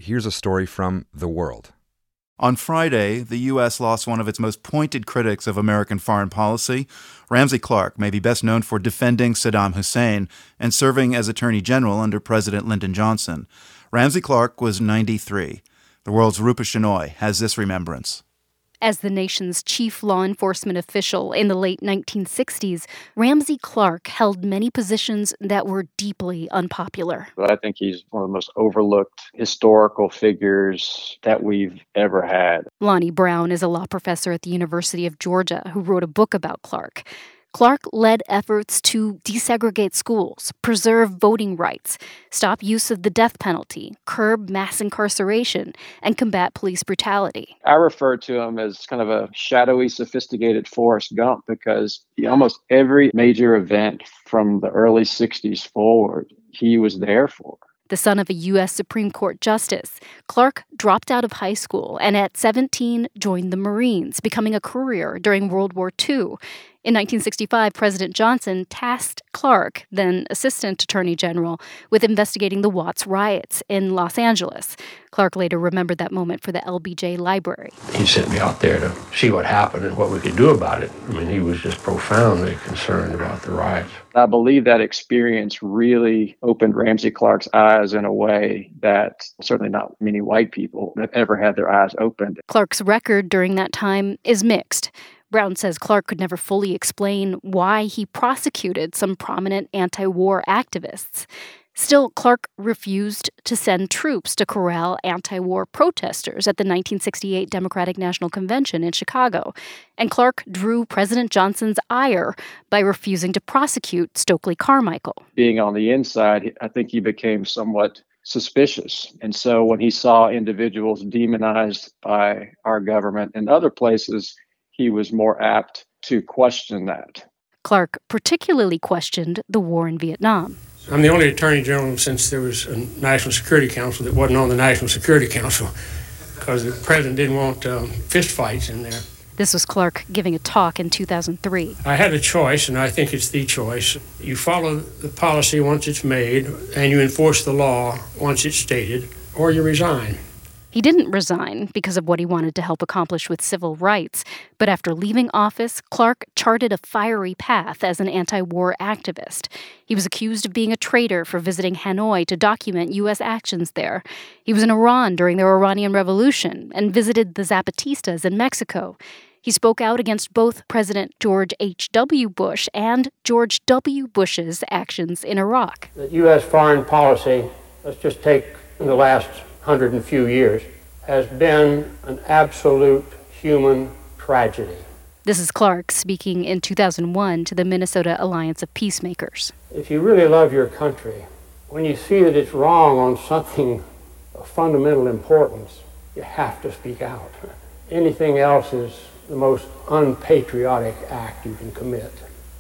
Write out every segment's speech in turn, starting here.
here's a story from The World. On Friday, the U.S. lost one of its most pointed critics of American foreign policy. Ramsey Clark may be best known for defending Saddam Hussein and serving as Attorney General under President Lyndon Johnson. Ramsey Clark was 93. The World's Rupa Shenoy has this remembrance. As the nation's chief law enforcement official in the late 1960s, Ramsey Clark held many positions that were deeply unpopular. I think he's one of the most overlooked historical figures that we've ever had. Lonnie Brown is a law professor at the University of Georgia who wrote a book about Clark. Clark led efforts to desegregate schools, preserve voting rights, stop use of the death penalty, curb mass incarceration, and combat police brutality. I refer to him as kind of a shadowy, sophisticated Forrest Gump because almost every major event from the early 60s forward, he was there for. The son of a U.S. Supreme Court justice, Clark dropped out of high school and at 17 joined the Marines, becoming a courier during World War II. In 1965, President Johnson tasked Clark, then Assistant Attorney General, with investigating the Watts riots in Los Angeles. Clark later remembered that moment for the LBJ Library. He sent me out there to see what happened and what we could do about it. I mean, he was just profoundly concerned about the riots. I believe that experience really opened Ramsey Clark's eyes in a way that certainly not many white people have ever had their eyes opened. Clark's record during that time is mixed. Brown says Clark could never fully explain why he prosecuted some prominent anti-war activists. Still, Clark refused to send troops to corral anti-war protesters at the 1968 Democratic National Convention in Chicago. And Clark drew President Johnson's ire by refusing to prosecute Stokely Carmichael. Being on the inside, I think he became somewhat suspicious. And so when he saw individuals demonized by our government in other places, he was more apt to question that. Clark particularly questioned the war in Vietnam. I'm the only Attorney General since there was a National Security Council that wasn't on the National Security Council because the president didn't want fistfights in there. This was Clark giving a talk in 2003. I had a choice, and I think it's the choice. You follow the policy once it's made, and you enforce the law once it's stated, or you resign. He didn't resign because of what he wanted to help accomplish with civil rights, but after leaving office, Clark charted a fiery path as an anti-war activist. He was accused of being a traitor for visiting Hanoi to document U.S. actions there. He was in Iran during the Iranian Revolution and visited the Zapatistas in Mexico. He spoke out against both President George H.W. Bush and George W. Bush's actions in Iraq. The U.S. foreign policy, let's just take the last 100 and few years, has been an absolute human tragedy. This is Clark speaking in 2001 to the Minnesota Alliance of Peacemakers. If you really love your country, when you see that it's wrong on something of fundamental importance, you have to speak out. Anything else is the most unpatriotic act you can commit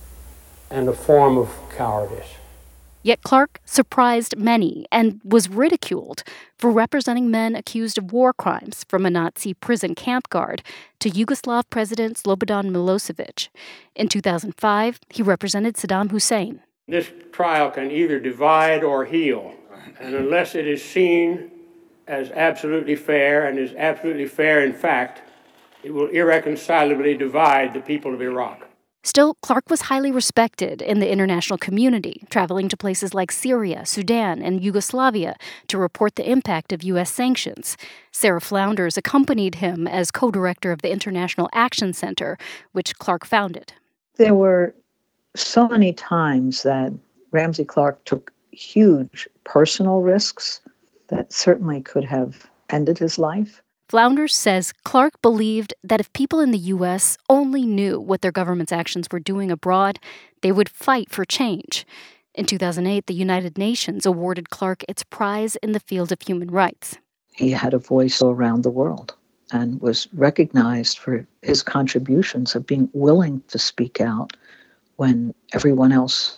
and a form of cowardice. Yet Clark surprised many and was ridiculed for representing men accused of war crimes, from a Nazi prison camp guard to Yugoslav President Slobodan Milosevic. In 2005, he represented Saddam Hussein. This trial can either divide or heal, and unless it is seen as absolutely fair and is absolutely fair in fact, it will irreconcilably divide the people of Iraq. Still, Clark was highly respected in the international community, traveling to places like Syria, Sudan, and Yugoslavia to report the impact of U.S. sanctions. Sarah Flounders accompanied him as co-director of the International Action Center, which Clark founded. There were so many times that Ramsey Clark took huge personal risks that certainly could have ended his life. Flounders says Clark believed that if people in the U.S. only knew what their government's actions were doing abroad, they would fight for change. In 2008, the United Nations awarded Clark its prize in the field of human rights. He had a voice all around the world and was recognized for his contributions of being willing to speak out when everyone else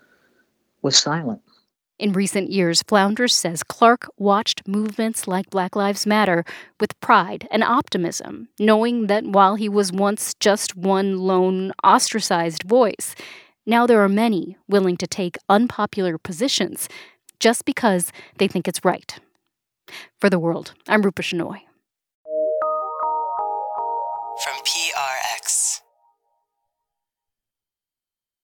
was silent. In recent years, Flounders says Clark watched movements like Black Lives Matter with pride and optimism, knowing that while he was once just one lone ostracized voice, now there are many willing to take unpopular positions just because they think it's right. For The World, I'm Rupa Shenoy. From PRX.